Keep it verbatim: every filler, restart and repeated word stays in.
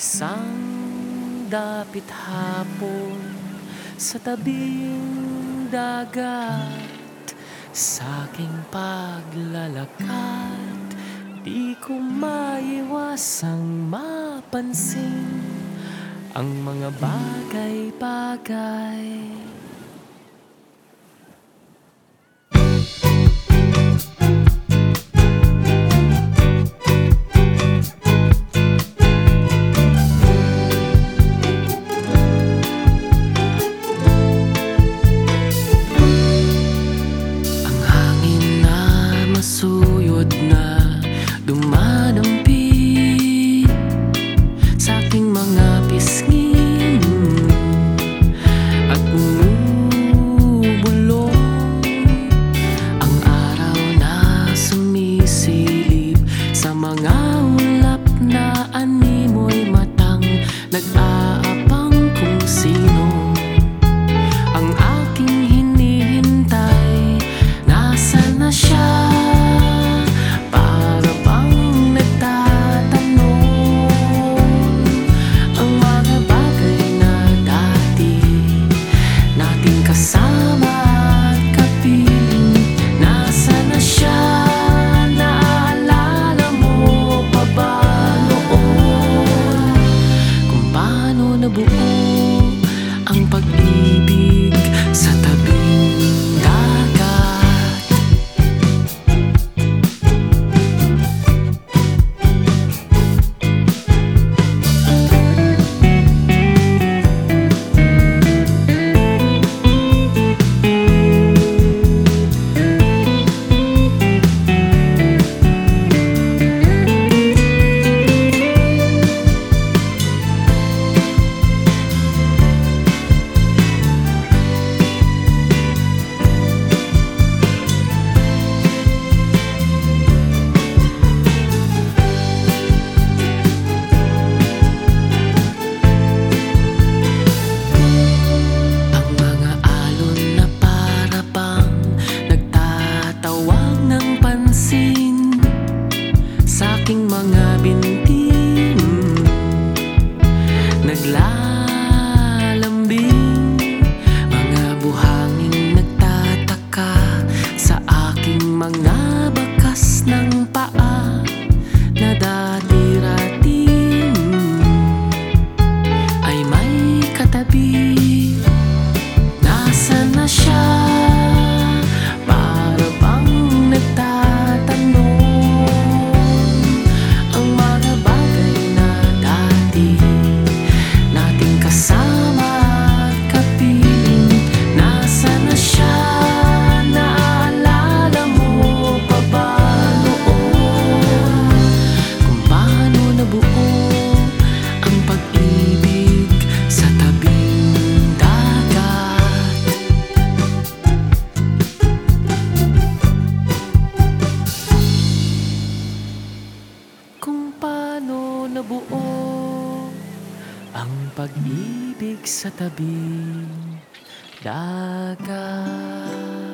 Isang dapit hapon sa tabing dagat, sa aking paglalakad, di ko maiwasang mapansin ang mga bagay-bagay. Suyod na dumadampi sa aking mga pisngin at bumubulong ang araw na sumisilip sa mga ulap na animoy matang nag-aabang kung sino ang aking hinihintay. Nasaan na siya? Ang pag-ibig sa tabing dagat. Sa aking mga binti naglalambing, mga buhangin nagtataka sa aking mga bakas ng paa na dati-rating ay may katabi. Nasaan na siya? Para bang nagtatanong nabuo ang pag-ibig sa tabing dagat.